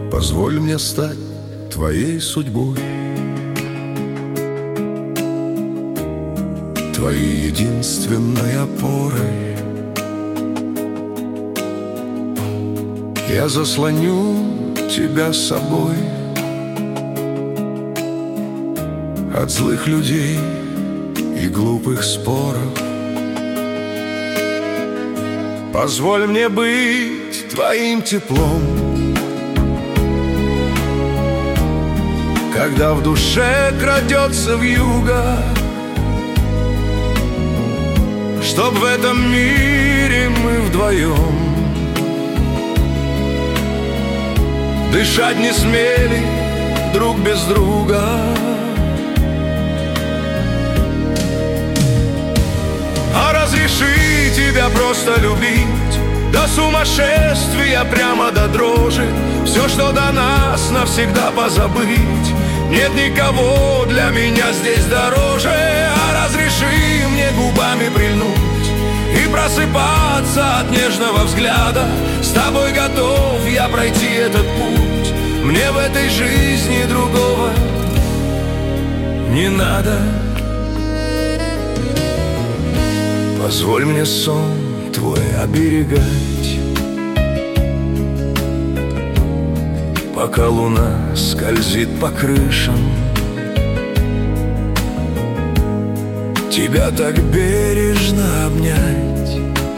Позволь мне стать твоей судьбой, твоей единственной опорой. Я заслоню тебя собой от злых людей и глупых споров. Позволь мне быть твоим теплом, когда в душе крадется вьюга, чтоб в этом мире мы вдвоем дышать не смели друг без друга. А разреши тебя просто любить до сумасшествия, прямо до дрожи, все, что до нас, навсегда позабыть. Нет никого для меня здесь дороже. А разреши мне губами прильнуть и просыпаться от нежного взгляда. С тобой готов я пройти этот путь. Мне в этой жизни другого не надо. Позволь мне сон твой оберегать, пока луна скользит по крышам. Тебя так бережно обнять,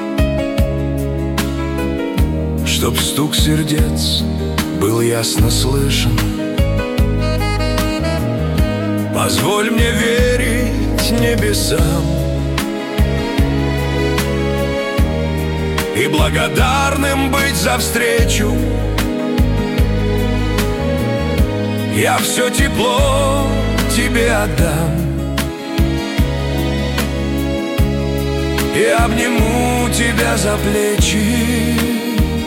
чтоб стук сердец был ясно слышен. Позволь мне верить небесам и благодарным быть за встречу. Я все тепло тебе отдам и обниму тебя за плечи.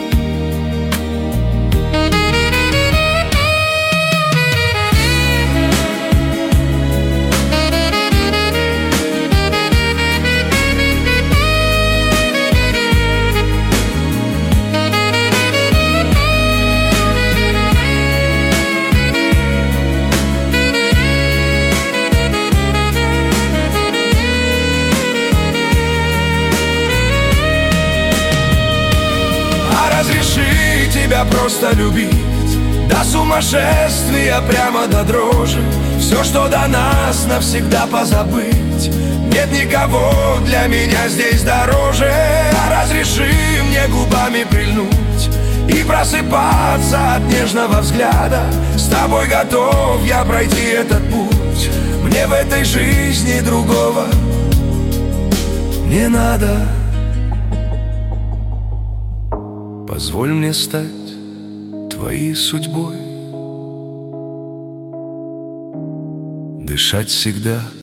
Разреши тебя просто любить до сумасшествия, прямо до дрожи, все, что до нас, навсегда позабыть. Нет никого для меня здесь дороже. Разреши мне губами прильнуть и просыпаться от нежного взгляда. С тобой готов я пройти этот путь. Мне в этой жизни другого не надо. Позволь мне стать твоей судьбой, дышать всегда